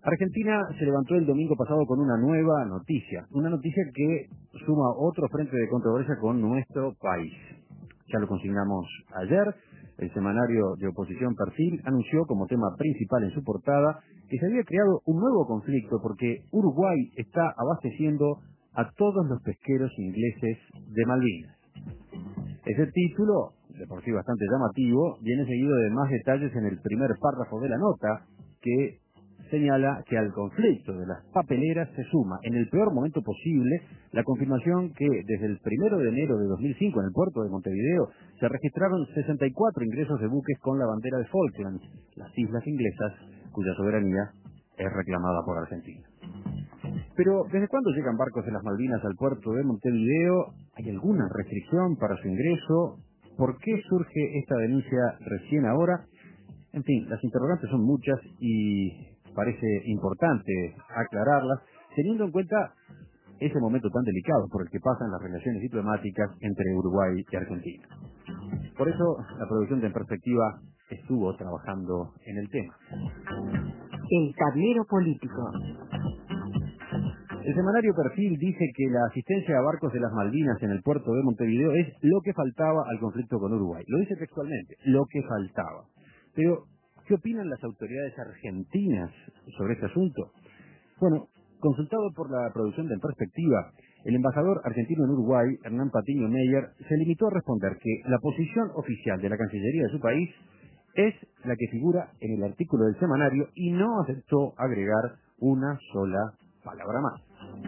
Argentina se levantó el domingo pasado con una nueva noticia, una noticia que suma otro frente de controversia con nuestro país. Ya lo consignamos ayer, el semanario de oposición Perfil anunció como tema principal en su portada que se había creado un nuevo conflicto porque Uruguay está abasteciendo a todos los pesqueros ingleses de Malvinas. Ese título, de por sí bastante llamativo, viene seguido de más detalles en el primer párrafo de la nota, que señala que al conflicto de las papeleras se suma, en el peor momento posible, la confirmación que desde el 1 de enero de 2005 en el puerto de Montevideo se registraron 64 ingresos de buques con la bandera de Falklands, las islas inglesas, cuya soberanía es reclamada por Argentina. Pero, ¿desde cuándo llegan barcos de las Malvinas al puerto de Montevideo? ¿Hay alguna restricción para su ingreso? ¿Por qué surge esta denuncia recién ahora? En fin, las interrogantes son muchas y parece importante aclararlas, teniendo en cuenta ese momento tan delicado por el que pasan las relaciones diplomáticas entre Uruguay y Argentina. Por eso, la producción de En Perspectiva estuvo trabajando en el tema. El tablero político. El semanario Perfil dice que la asistencia a barcos de las Malvinas en el puerto de Montevideo es lo que faltaba al conflicto con Uruguay. Lo dice textualmente, lo que faltaba. Pero, ¿qué opinan las autoridades argentinas sobre este asunto? Bueno, consultado por la producción de En Perspectiva, el embajador argentino en Uruguay, Hernán Patiño Meyer, se limitó a responder que la posición oficial de la Cancillería de su país es la que figura en el artículo del semanario y no aceptó agregar una sola palabra más.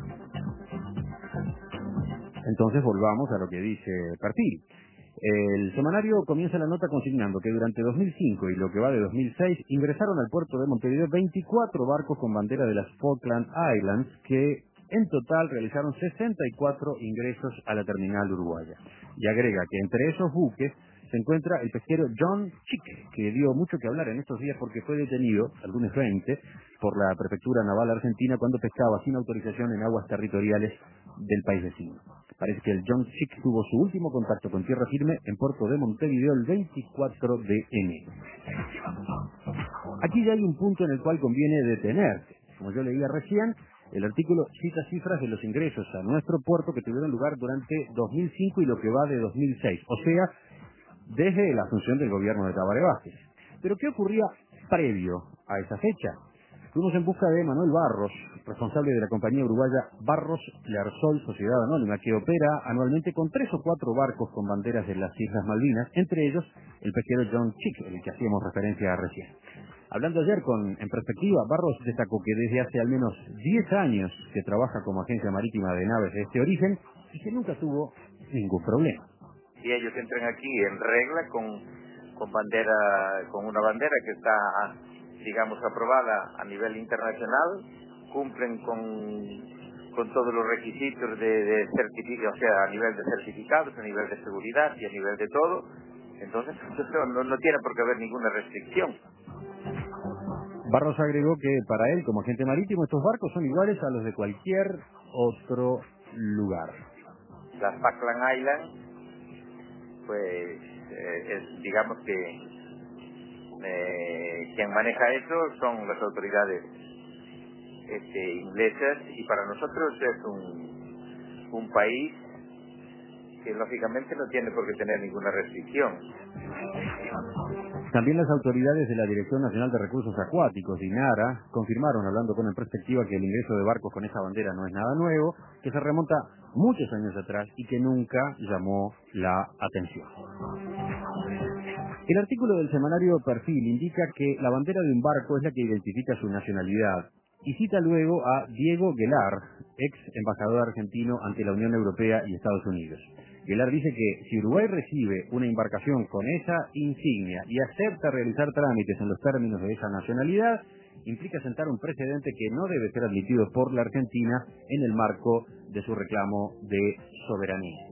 Entonces volvamos a lo que dice Perfil. El semanario comienza la nota consignando que durante 2005 y lo que va de 2006 ingresaron al puerto de Montevideo 24 barcos con bandera de las Falkland Islands que en total realizaron 64 ingresos a la terminal uruguaya. Y agrega que entre esos buques se encuentra el pesquero John Chick, que dio mucho que hablar en estos días porque fue detenido, el lunes 20, por la Prefectura Naval Argentina cuando pescaba sin autorización en aguas territoriales del país vecino. Parece que el John Chick tuvo su último contacto con tierra firme en puerto de Montevideo el 24 de enero. Aquí ya hay un punto en el cual conviene detenerse. Como yo leía recién, el artículo cita cifras de los ingresos a nuestro puerto que tuvieron lugar durante 2005 y lo que va de 2006, o sea, desde la asunción del gobierno de Tabaré Vázquez. Pero ¿qué ocurría previo a esa fecha? Fuimos en busca de Manuel Barros, responsable de la compañía uruguaya Barros Learsol Sociedad Anónima, que opera anualmente con 3 o 4 barcos con banderas de las Islas Malvinas, entre ellos el pesquero John Chick, el que hacíamos referencia recién. Hablando ayer En Perspectiva, Barros destacó que desde hace al menos 10 años que trabaja como agencia marítima de naves de este origen y que nunca tuvo ningún problema. Y ellos entran aquí en regla con bandera, con una bandera que está, digamos, aprobada a nivel internacional, cumplen con todos los requisitos de certificado, o sea, a nivel de certificados, a nivel de seguridad y a nivel de todo. Entonces no tiene por qué haber ninguna restricción. Barros agregó que para él, como agente marítimo, estos barcos son iguales a los de cualquier otro lugar. Las Falkland Islands, pues digamos que quien maneja eso son las autoridades inglesas, y para nosotros es un país que lógicamente no tiene por qué tener ninguna restricción. También las autoridades de la Dirección Nacional de Recursos Acuáticos, DINARA, confirmaron, hablando con En Perspectiva, que el ingreso de barcos con esa bandera no es nada nuevo, que se remonta muchos años atrás y que nunca llamó la atención. El artículo del semanario Perfil indica que la bandera de un barco es la que identifica su nacionalidad y cita luego a Diego Guelar, ex embajador argentino ante la Unión Europea y Estados Unidos. Guelar dice que si Uruguay recibe una embarcación con esa insignia y acepta realizar trámites en los términos de esa nacionalidad, implica sentar un precedente que no debe ser admitido por la Argentina en el marco de su reclamo de soberanía.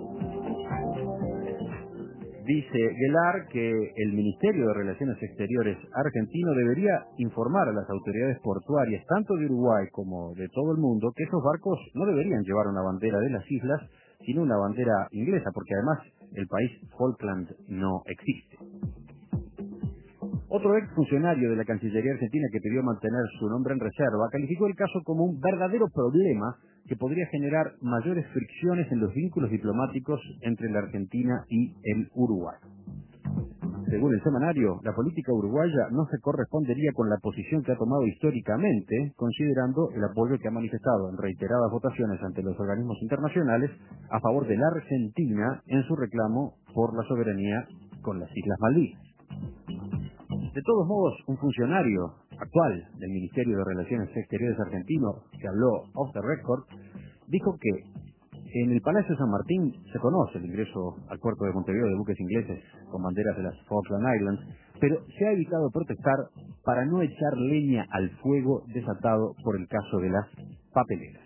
Dice Guelar que el Ministerio de Relaciones Exteriores argentino debería informar a las autoridades portuarias, tanto de Uruguay como de todo el mundo, que esos barcos no deberían llevar una bandera de las islas, sino una bandera inglesa, porque además el país Falkland no existe. Otro ex funcionario de la Cancillería Argentina que pidió mantener su nombre en reserva calificó el caso como un verdadero problema que podría generar mayores fricciones en los vínculos diplomáticos entre la Argentina y el Uruguay. Según el semanario, la política uruguaya no se correspondería con la posición que ha tomado históricamente, considerando el apoyo que ha manifestado en reiteradas votaciones ante los organismos internacionales a favor de la Argentina en su reclamo por la soberanía con las Islas Malvinas. De todos modos, un funcionario actual del Ministerio de Relaciones Exteriores argentino, que habló off the record, dijo que en el Palacio San Martín se conoce el ingreso al puerto de Montevideo de buques ingleses con banderas de las Falkland Islands, pero se ha evitado protestar para no echar leña al fuego desatado por el caso de las papeleras.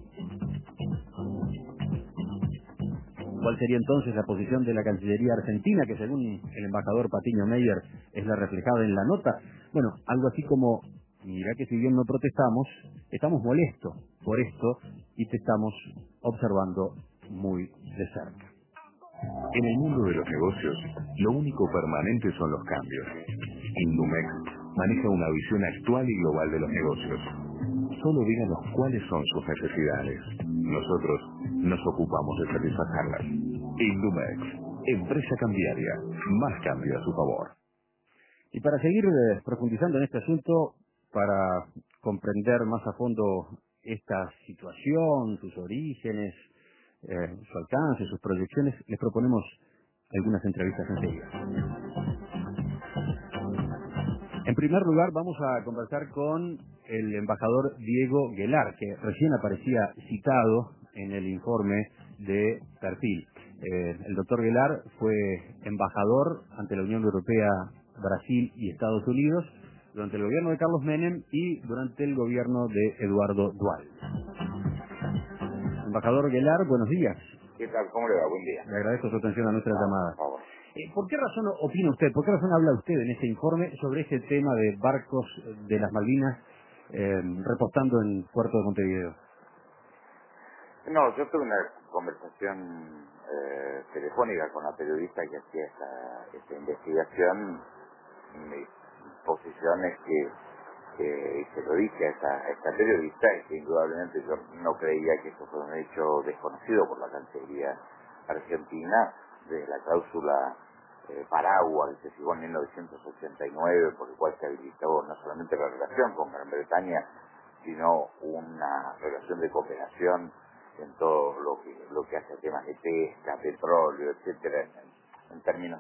¿Cuál sería entonces la posición de la Cancillería Argentina, que según el embajador Patiño Meyer es la reflejada en la nota? Bueno, algo así como, mira que si bien no protestamos, estamos molestos por esto y te estamos observando muy de cerca. En el mundo de los negocios, lo único permanente son los cambios. Indumex maneja una visión actual y global de los negocios. Solo díganos cuáles son sus necesidades. Nosotros nos ocupamos de satisfacerlas. Indumex, empresa cambiaria, más cambio a su favor. Y para seguir profundizando en este asunto, para comprender más a fondo esta situación, sus orígenes, su alcance, sus proyecciones, les proponemos algunas entrevistas enseguida. En primer lugar, vamos a conversar con el embajador Diego Guelar, que recién aparecía citado en el informe de perfil. El doctor Guelar fue embajador ante la Unión Europea, Brasil y Estados Unidos durante el gobierno de Carlos Menem y durante el gobierno de Eduardo Duhalde. Embajador Guelar, buenos días. ¿Qué tal? ¿Cómo le va? Buen día. Le agradezco su atención a nuestra llamada. Por favor. ¿Por qué razón opina usted, por qué razón habla usted en este informe sobre este tema de barcos de las Malvinas repostando en Puerto de Montevideo? No, yo tuve una conversación telefónica con la periodista que hacía esta investigación. Mi posición es que se lo dije a esta periodista, es que indudablemente yo no creía que esto fuera un hecho desconocido por la Cancillería Argentina, de la cláusula paraguas que se fijó en 1989, por el cual se habilitó no solamente la relación con Gran Bretaña, sino una relación de cooperación en todo lo que hace a temas de pesca, petróleo, etcétera, en términos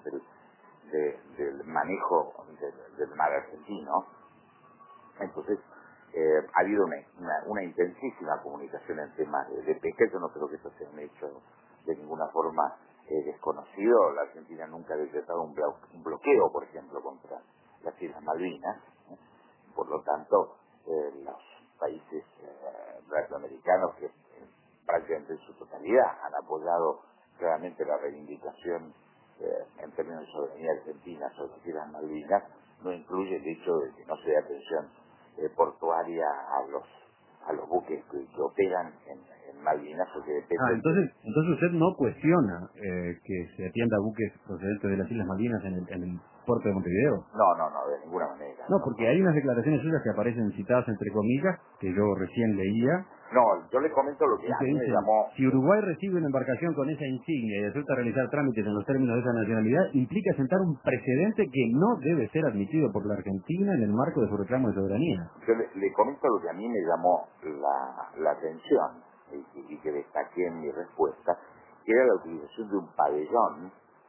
del manejo del mar argentino. Entonces, ha habido una intensísima comunicación en temas de pesca. Yo no creo que esto sea un hecho de ninguna forma desconocido. La Argentina nunca ha decretado un bloqueo, por ejemplo, contra las Islas Malvinas. Por lo tanto, los países latinoamericanos que prácticamente en su totalidad han apoyado claramente la reivindicación en términos de soberanía argentina sobre las Islas Malvinas, no incluye el hecho de que no se dé atención portuaria a los buques que operan en Malvinas, porque depende... Entonces usted no cuestiona que se atienda a buques procedentes de las Islas Malvinas en el puerto de Montevideo. No, de ninguna manera. No, porque hay unas declaraciones suyas que aparecen citadas entre comillas, que yo recién leía. No, yo le comento lo que a mí me llamó... Si Uruguay recibe una embarcación con esa insignia y resulta realizar trámites en los términos de esa nacionalidad, implica sentar un precedente que no debe ser admitido por la Argentina en el marco de su reclamo de soberanía. Yo le comento lo que a mí me llamó la atención y que destaqué en mi respuesta, que era la utilización de un pabellón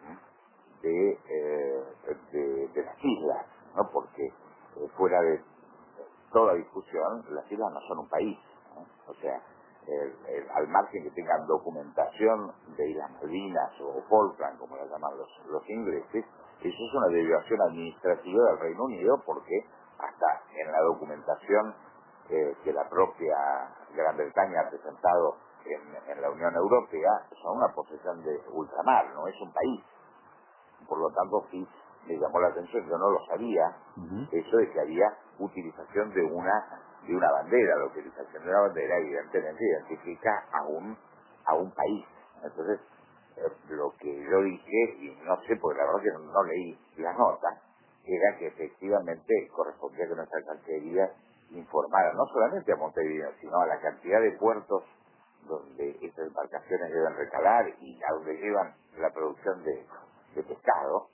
de las islas, ¿no? Porque fuera de toda discusión, las islas no son un país, ¿no? O sea, al margen que tengan documentación de Islas Malvinas o Falkland, como la llaman los ingleses, eso es una derivación administrativa del Reino Unido, porque hasta en la documentación que la propia Gran Bretaña ha presentado en la Unión Europea, son una posesión de ultramar, no es un país. Por lo tanto, sí me llamó la atención, yo no lo sabía, eso de que había utilización de una bandera. La utilización de una bandera evidentemente identifica a un país. Entonces, lo que yo dije, y no sé, porque la verdad que no leí la nota, era que efectivamente correspondía que nuestra Cancillería informara no solamente a Montevideo, sino a la cantidad de puertos donde estas embarcaciones deben recalar y a donde llevan la producción de pescado,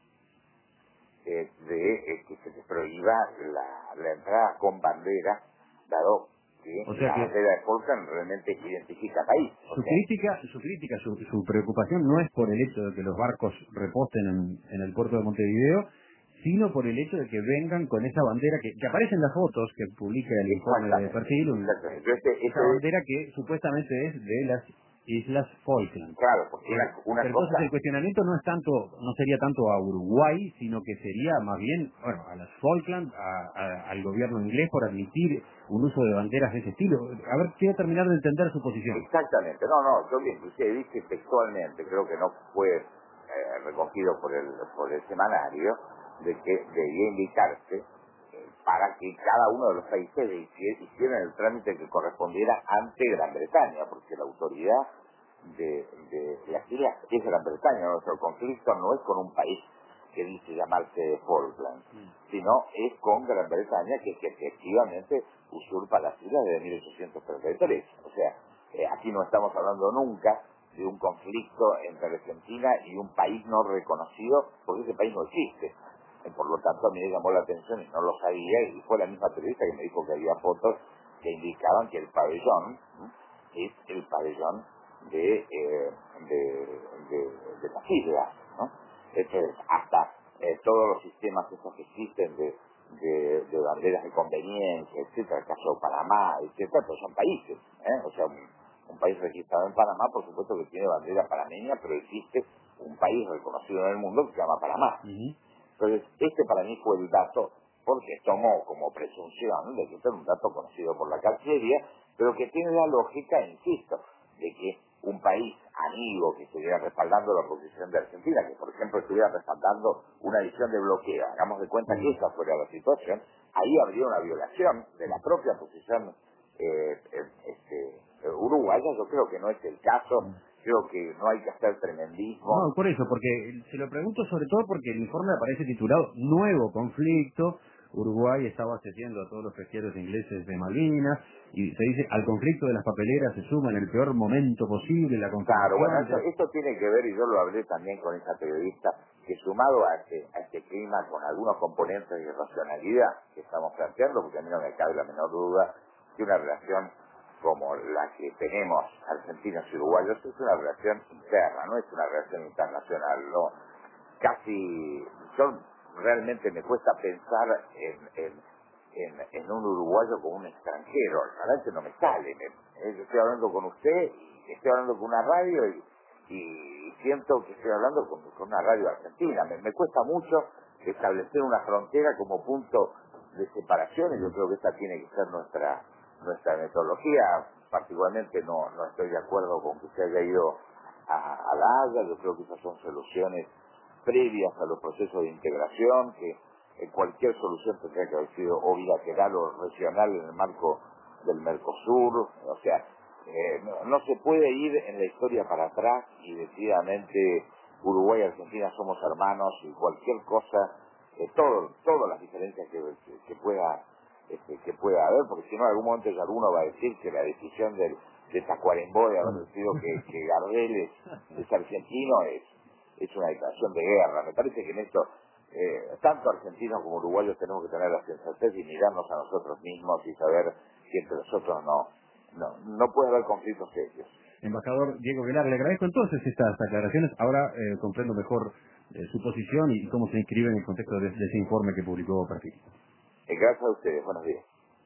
que se les prohíba la entrada con bandera, dado que la bandera de Falkland realmente identifica país. Su preocupación no es por el hecho de que los barcos reposten en el puerto de Montevideo, sino por el hecho de que vengan con esa bandera que aparece en las fotos que publica el informe de perfil, esa bandera que supuestamente es de las Islas Falkland. Claro, porque entonces el cuestionamiento no sería tanto a Uruguay, sino que sería más bien, a las Falkland, al gobierno inglés por admitir un uso de banderas de ese estilo. A ver, quiero terminar de entender su posición. Exactamente, yo inclusive dije textualmente, creo que no fue recogido por el semanario, de que debía indicarse para que cada uno de los países hicieran el trámite que correspondiera ante Gran Bretaña, porque la autoridad de las islas es Gran Bretaña. Nuestro conflicto no es con un país que dice llamarse Falkland, sino es con Gran Bretaña, que efectivamente usurpa las islas desde 1833. O sea, aquí no estamos hablando nunca de un conflicto entre Argentina y un país no reconocido, porque ese país no existe. Por lo tanto, a mí me llamó la atención y no lo sabía, y fue la misma periodista que me dijo que había fotos que indicaban que el pabellón es el pabellón de las islas, ¿no? Entonces, hasta todos los sistemas esos que existen de banderas de conveniencia, etcétera, el caso de Panamá, etcétera, pues son países, o sea, un país registrado en Panamá, por supuesto que tiene bandera panameña, pero existe un país reconocido en el mundo que se llama Panamá. Entonces, este para mí fue el dato, porque tomó como presunción de que este era un dato conocido por la Cancillería, pero que tiene la lógica, insisto, de que un país amigo que estuviera respaldando la posición de Argentina, que por ejemplo estuviera respaldando una decisión de bloqueo, hagamos de cuenta que esa fuera la situación, ahí habría una violación de la propia posición uruguaya. Yo creo que no es el caso. Creo que no hay que hacer tremendismo. No, por eso, porque se lo pregunto sobre todo porque el informe aparece titulado Nuevo conflicto. Uruguay estaba accediendo a todos los pesqueros ingleses de Malvinas y se dice al conflicto de las papeleras se suma en el peor momento posible la Claro, bueno, esto tiene que ver, y yo lo hablé también con esa periodista, que sumado a este clima con algunos componentes de irracionalidad que estamos planteando, porque a mí no me cabe la menor duda que una relación como la que tenemos argentinos y uruguayos es una relación interna, no es una relación internacional. No, casi, yo realmente me cuesta pensar en un uruguayo como un extranjero, realmente no me sale. Yo estoy hablando con usted, estoy hablando con una radio y siento que estoy hablando con una radio argentina. Me cuesta mucho establecer una frontera como punto de separación, y yo creo que esta tiene que ser nuestra metodología. Particularmente no estoy de acuerdo con que se haya ido a La Haya. Yo creo que esas son soluciones previas a los procesos de integración, que cualquier solución tendría que haber sido o bilateral o regional en el marco del Mercosur. O sea, no se puede ir en la historia para atrás y decididamente Uruguay y Argentina somos hermanos, y cualquier cosa, todas las diferencias que pueda haber, porque si no en algún momento ya alguno va a decir que la decisión de Tacuarembó de haber decidido que Gardel es argentino es una declaración de guerra. Me parece que en esto tanto argentinos como uruguayos tenemos que tener la sensatez y mirarnos a nosotros mismos y saber que entre nosotros no puede haber conflictos serios. Embajador Diego Velar, le agradezco entonces estas aclaraciones. Ahora comprendo mejor su posición y cómo se inscribe en el contexto de ese informe que publicó Perfil. Gracias a ustedes. Buenos días.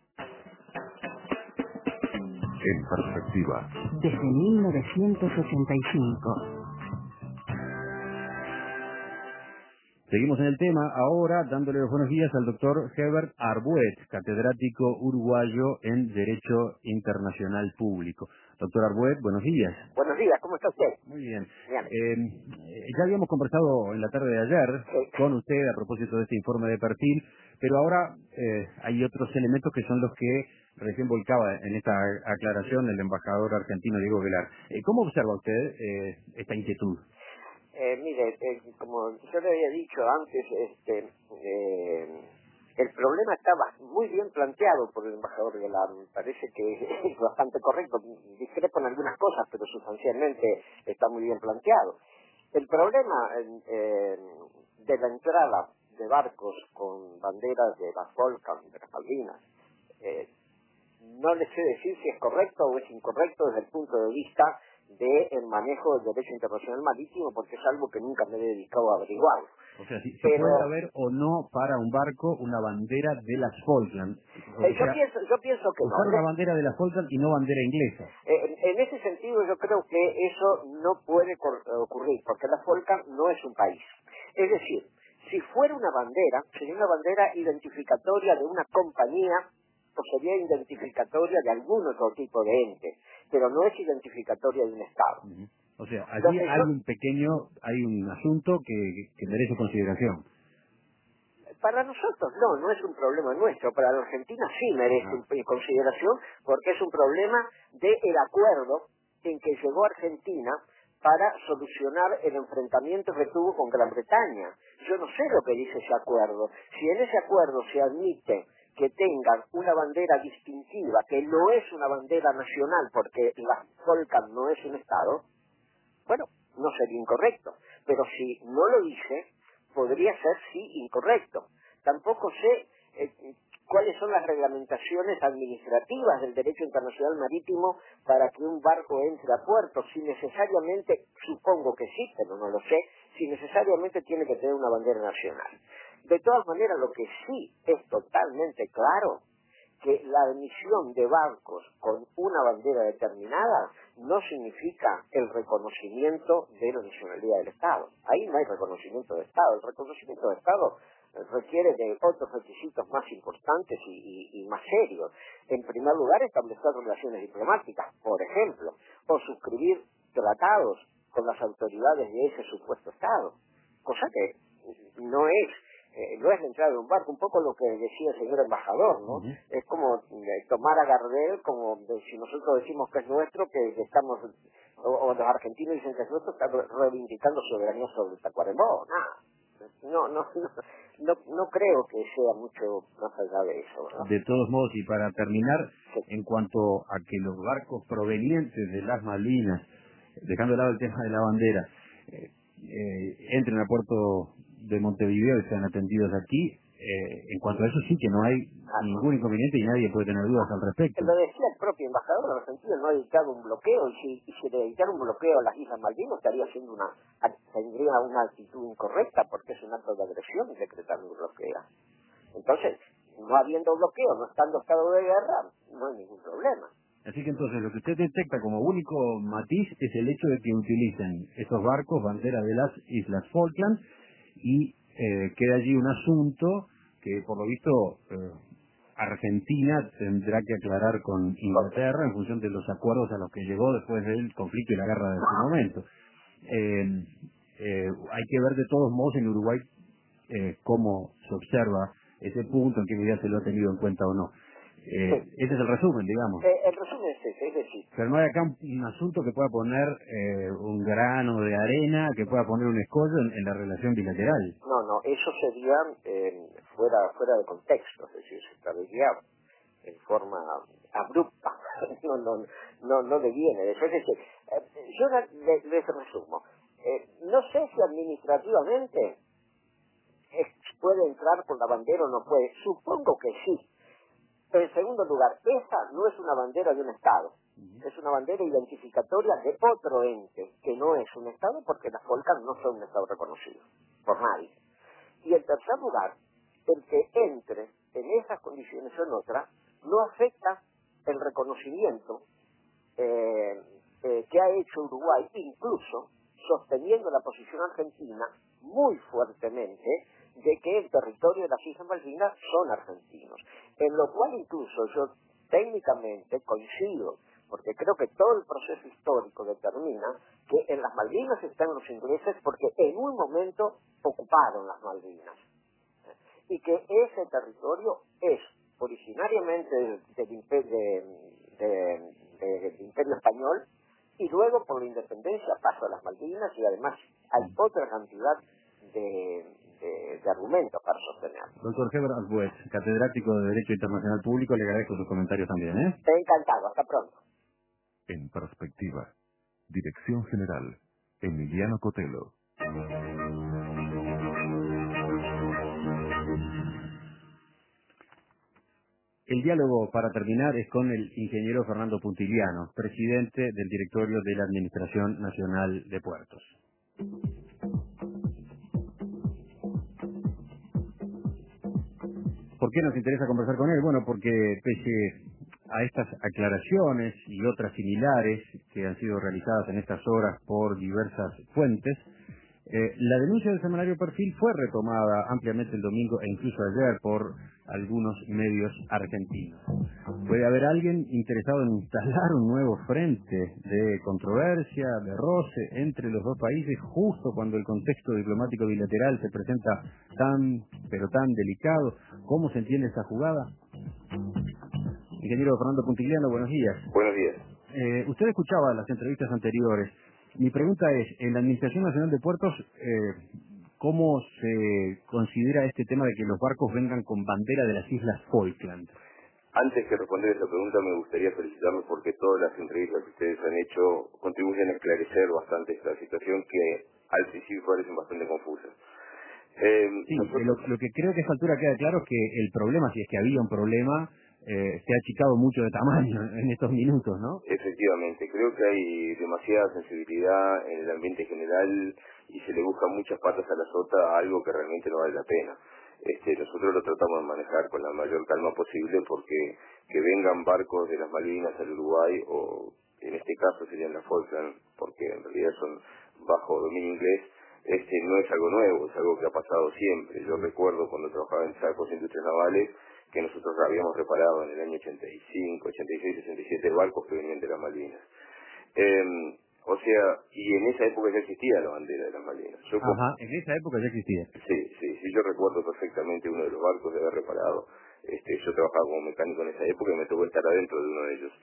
En perspectiva. Desde 1985. Seguimos en el tema ahora dándole los buenos días al doctor Herbert Arbuet, catedrático uruguayo en Derecho Internacional Público. Doctor Arbuet, buenos días. Buenos días, ¿cómo está usted? Muy bien. Bien. Ya habíamos conversado en la tarde de ayer con usted a propósito de este informe de perfil, pero ahora hay otros elementos que son los que recién volcaba en esta aclaración el embajador argentino Diego Velar. ¿Cómo observa usted esta inquietud? Mire, como yo le había dicho antes, el problema estaba muy bien planteado por el embajador Galán. Me parece que es bastante correcto. Discrepo en algunas cosas, pero sustancialmente está muy bien planteado. El problema de la entrada de barcos con banderas de las Falkland, de las Malvinas, no les sé decir si es correcto o es incorrecto desde el punto de vista del manejo del derecho internacional marítimo, porque es algo que nunca me he dedicado a averiguar. O sea, si puede haber o no para un barco una bandera de las Falkland. Yo pienso que usar no. una bandera de las Falkland y no bandera inglesa. En ese sentido yo creo que eso no puede ocurrir, porque la Falkland no es un país. Es decir, si fuera una bandera, sería una bandera identificatoria de una compañía o sería identificatoria de algún otro tipo de ente, pero no es identificatoria de un Estado. O sea, allí hay un asunto que merece consideración. Para nosotros no es un problema nuestro, para la Argentina sí merece consideración, porque es un problema del acuerdo en que llegó Argentina para solucionar el enfrentamiento que tuvo con Gran Bretaña. Yo no sé lo que dice ese acuerdo. Si en ese acuerdo se admite que tengan una bandera distintiva, que no es una bandera nacional porque la Falkland no es un Estado, bueno, no sería incorrecto. Pero si no lo dice, podría ser sí incorrecto. Tampoco sé cuáles son las reglamentaciones administrativas del derecho internacional marítimo para que un barco entre a puerto, si necesariamente, supongo que sí, pero no lo sé, si necesariamente tiene que tener una bandera nacional. De todas maneras, lo que sí es totalmente claro, que la admisión de barcos con una bandera determinada no significa el reconocimiento de la nacionalidad del Estado. Ahí no hay reconocimiento de Estado. El reconocimiento de Estado requiere de otros requisitos más importantes y más serios. En primer lugar, establecer relaciones diplomáticas, por ejemplo, o suscribir tratados con las autoridades de ese supuesto Estado, cosa que no es la entrada de un barco, un poco lo que decía el señor embajador, ¿no? Es como tomar a Gardel, como si nosotros decimos que es nuestro, que estamos, o los argentinos dicen que es nuestro, están reivindicando soberanía sobre el Tacuarembó, nada. No creo que sea mucho más allá de eso, ¿verdad? De todos modos, y para terminar, en cuanto a que los barcos provenientes de las Malvinas, dejando de lado el tema de la bandera, entren al puerto de Montevideo y sean atendidos aquí, en cuanto a eso sí que no hay ningún inconveniente y nadie puede tener dudas al respecto. Lo decía el propio embajador argentino, no ha dictado un bloqueo, y si le dictara un bloqueo a las Islas Malvinas tendría una actitud incorrecta, porque es un acto de agresión decretar un bloqueo. Entonces, no habiendo bloqueo, no estando estado de guerra, no hay ningún problema. Así que entonces lo que usted detecta como único matiz es el hecho de que utilicen esos barcos bandera de las Islas Falkland y queda allí un asunto que por lo visto Argentina tendrá que aclarar con Inglaterra en función de los acuerdos a los que llegó después del conflicto y la guerra de su momento. Hay que ver de todos modos en Uruguay cómo se observa ese punto, en qué medida se lo ha tenido en cuenta o no. Ese es el resumen, digamos. El resumen es ese, es decir... Pero no hay acá un asunto que pueda poner un grano de arena, que pueda poner un escollo en la relación bilateral. No, eso sería fuera de contexto, es decir, se estaría en forma abrupta, no deviene de eso. Es decir, yo les resumo, no sé si administrativamente puede entrar por la bandera o no puede, supongo que sí. Pero en segundo lugar, esa no es una bandera de un Estado, es una bandera identificatoria de otro ente, que no es un Estado porque las Falkland no son un Estado reconocido por nadie. Y en tercer lugar, el que entre en esas condiciones o en otras no afecta el reconocimiento que ha hecho Uruguay, incluso sosteniendo la posición argentina muy fuertemente de que el territorio de las Islas Malvinas son argentinos, en lo cual incluso yo técnicamente coincido, porque creo que todo el proceso histórico determina que en las Malvinas están los ingleses porque en un momento ocuparon las Malvinas, y que ese territorio es originariamente del Imperio Español, y luego por la independencia pasa de las Malvinas y además hay otra cantidad de argumentos para sostenerlo. Doctor Heber Albuet, catedrático de Derecho Internacional Público, le agradezco sus comentarios también. Encantado, hasta pronto. En perspectiva. Dirección General, Emiliano Cotelo. El diálogo, para terminar, es con el ingeniero Fernando Puntigliano, presidente del directorio de la Administración Nacional de Puertos. ¿Por qué nos interesa conversar con él? Bueno, porque pese a estas aclaraciones y otras similares que han sido realizadas en estas horas por diversas fuentes, la denuncia del semanario Perfil fue retomada ampliamente el domingo e incluso ayer por algunos medios argentinos. ¿Puede haber alguien interesado en instalar un nuevo frente de controversia, de roce entre los dos países, justo cuando el contexto diplomático bilateral se presenta tan delicado? ¿Cómo se entiende esta jugada? Ingeniero Fernando Puntigliano, buenos días. Buenos días. Usted escuchaba las entrevistas anteriores. Mi pregunta es, en la Administración Nacional de Puertos, ¿cómo se considera este tema de que los barcos vengan con bandera de las Islas Falkland? Antes que responder esa pregunta, me gustaría felicitarlos porque todas las entrevistas que ustedes han hecho contribuyen a esclarecer bastante esta situación que al principio parecen bastante confusas. Sí, lo que creo que a esta altura queda claro es que el problema, si es que había un problema, se ha achicado mucho de tamaño en estos minutos, ¿no? Efectivamente, creo que hay demasiada sensibilidad en el ambiente general y se le busca muchas patas a la sota a algo que realmente no vale la pena. Nosotros lo tratamos de manejar con la mayor calma posible porque que vengan barcos de las Malvinas al Uruguay, o en este caso serían las Falkland, porque en realidad son bajo dominio inglés, no es algo nuevo, es algo que ha pasado siempre. Yo recuerdo cuando trabajaba en Sacos Industrias Navales que nosotros habíamos reparado en el año 85, 86, 67 barcos que venían de las Malvinas. O sea, y en esa época ya existía la bandera de las Malvinas. En esa época ya existía. Sí, yo recuerdo perfectamente uno de los barcos de haber reparado. Yo trabajaba como mecánico en esa época y me tocó estar adentro de uno de ellos.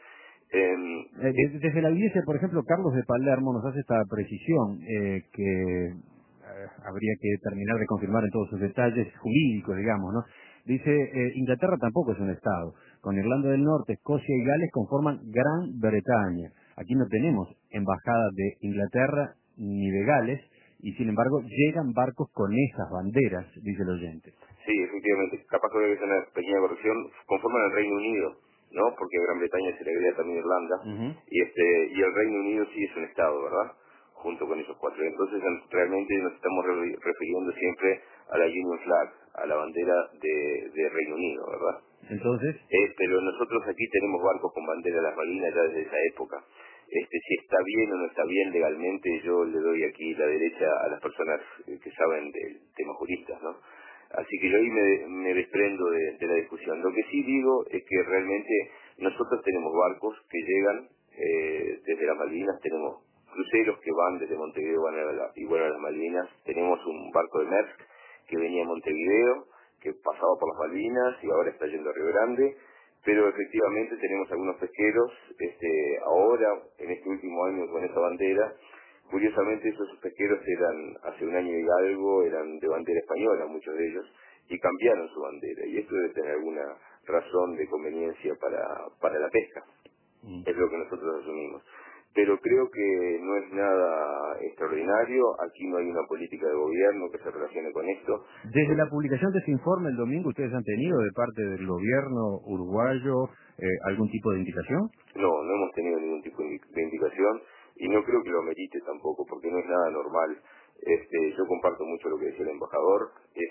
Desde la audiencia, por ejemplo, Carlos de Palermo nos hace esta precisión que habría que terminar de confirmar en todos sus detalles jurídicos, digamos, ¿no? Dice, Inglaterra tampoco es un Estado. Con Irlanda del Norte, Escocia y Gales conforman Gran Bretaña. Aquí no tenemos embajadas de Inglaterra ni de Gales, y sin embargo llegan barcos con esas banderas, dice el oyente. Sí, efectivamente, capaz que debe ser una pequeña corrección, conforman el Reino Unido, ¿no? Porque a Gran Bretaña se le agrega también Irlanda, y el Reino Unido sí es un Estado, ¿verdad? Junto con esos cuatro. Entonces realmente nos estamos refiriendo siempre a la Union Flag, a la bandera de Reino Unido, ¿verdad? Entonces, pero nosotros aquí tenemos barcos con bandera de las Malvinas ya desde esa época. Si está bien o no está bien legalmente, yo le doy aquí la derecha a las personas que saben del tema juristas, ¿no? Así que yo ahí me desprendo de la discusión. Lo que sí digo es que realmente nosotros tenemos barcos que llegan desde las Malvinas, tenemos cruceros que van desde Montevideo y van a las Malvinas, tenemos un barco de Maersk que venía a Montevideo, que pasaba por las Malvinas y ahora está yendo a Río Grande, pero efectivamente tenemos algunos pesqueros, ahora, en este último año con esa bandera. Curiosamente esos pesqueros hace un año y algo, eran de bandera española, muchos de ellos, y cambiaron su bandera, y esto debe tener alguna razón de conveniencia para la pesca, es lo que nosotros asumimos. Pero creo que no es nada extraordinario, aquí no hay una política de gobierno que se relacione con esto. Desde la publicación de ese informe el domingo, ¿ustedes han tenido de parte del gobierno uruguayo algún tipo de indicación? No hemos tenido ningún tipo de indicación, y no creo que lo amerite tampoco, porque no es nada normal. Yo comparto mucho lo que decía el embajador,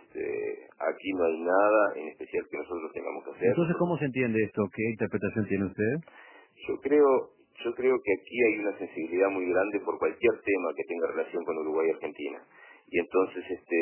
aquí no hay nada en especial que nosotros tengamos que hacer. Entonces, ¿cómo se entiende esto? ¿Qué interpretación tiene usted? Yo creo que aquí hay una sensibilidad muy grande por cualquier tema que tenga relación con Uruguay y Argentina. Y entonces,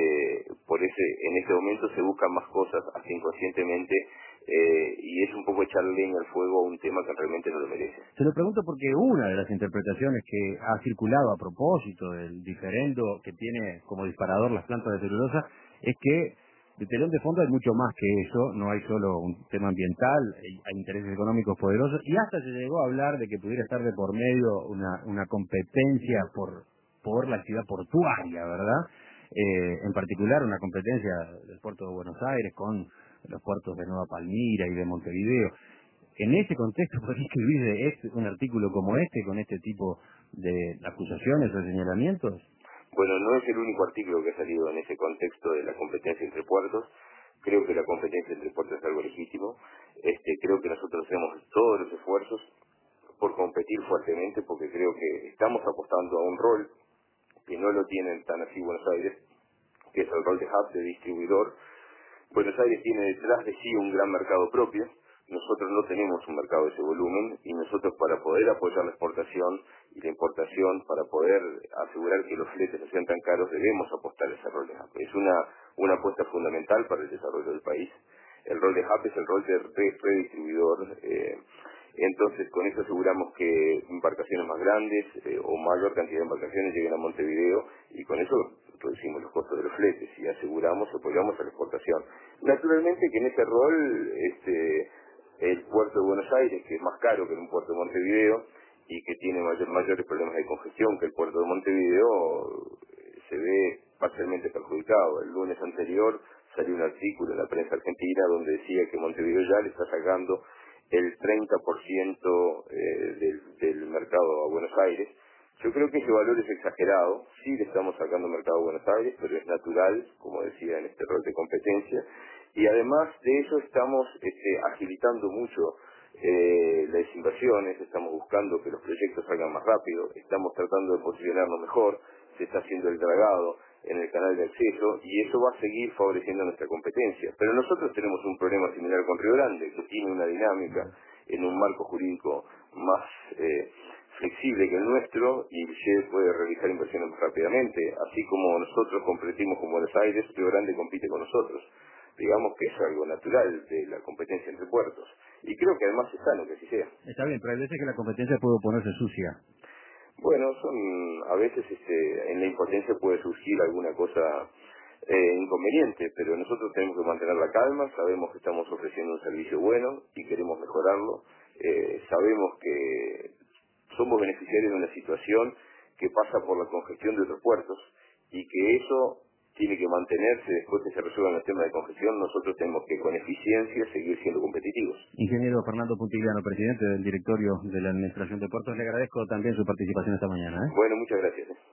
en este momento se buscan más cosas, hasta inconscientemente, y es un poco echar leña al fuego a un tema que realmente no lo merece. Se lo pregunto porque una de las interpretaciones que ha circulado a propósito del diferendo que tiene como disparador las plantas de celulosa es que de telón de fondo hay mucho más que eso, no hay solo un tema ambiental, hay intereses económicos poderosos, y hasta se llegó a hablar de que pudiera estar de por medio una competencia por por la actividad portuaria, ¿verdad? En particular una competencia del puerto de Buenos Aires con los puertos de Nueva Palmira y de Montevideo. En ese contexto, ¿podría escribir un artículo como este, con este tipo de acusaciones o señalamientos? Bueno, no es el único artículo que ha salido en ese contexto de la competencia entre puertos. Creo que la competencia entre puertos es algo legítimo. Creo que nosotros hacemos todos los esfuerzos por competir fuertemente, porque creo que estamos apostando a un rol que no lo tienen tan así Buenos Aires, que es el rol de hub, de distribuidor. Buenos Aires tiene detrás de sí un gran mercado propio. Nosotros no tenemos un mercado de ese volumen, y nosotros, para poder apoyar la exportación y la importación, para poder asegurar que los fletes no sean tan caros, debemos apostar a ese rol de hub. Es una apuesta fundamental para el desarrollo del país. El rol de hub es el rol de redistribuidor. Entonces, con eso aseguramos que embarcaciones más grandes o mayor cantidad de embarcaciones lleguen a Montevideo, y con eso reducimos los costos de los fletes y apoyamos a la exportación. Naturalmente que en ese rol el puerto de Buenos Aires, que es más caro que un puerto de Montevideo y que tiene mayores problemas de congestión que el puerto de Montevideo, se ve parcialmente perjudicado. El lunes anterior salió un artículo en la prensa argentina donde decía que Montevideo ya le está sacando el 30% del mercado a Buenos Aires. Yo creo que ese valor es exagerado. Sí le estamos sacando mercado a Buenos Aires, pero es natural, como decía, en este rol de competencia. Y además de eso estamos agilitando mucho las inversiones, estamos buscando que los proyectos salgan más rápido, estamos tratando de posicionarnos mejor, se está haciendo el dragado en el canal de acceso, y eso va a seguir favoreciendo nuestra competencia. Pero nosotros tenemos un problema similar con Río Grande, que tiene una dinámica en un marco jurídico más flexible que el nuestro, y se puede realizar inversiones más rápidamente. Así como nosotros competimos con Buenos Aires, Río Grande compite con nosotros. Digamos que es algo natural de la competencia entre puertos, y creo que además es sano que así sea. Está bien, pero hay veces que la competencia puede ponerse sucia. Bueno, a veces en la impotencia puede surgir alguna cosa inconveniente, pero nosotros tenemos que mantener la calma. Sabemos que estamos ofreciendo un servicio bueno y queremos mejorarlo. Sabemos que somos beneficiarios de una situación que pasa por la congestión de otros puertos, y que eso tiene que mantenerse después que se resuelvan los temas de congestión. Nosotros tenemos que, con eficiencia, seguir siendo competitivos. Ingeniero Fernando Puntigliano, presidente del directorio de la Administración de Puertos, le agradezco también su participación esta mañana. Bueno, muchas gracias.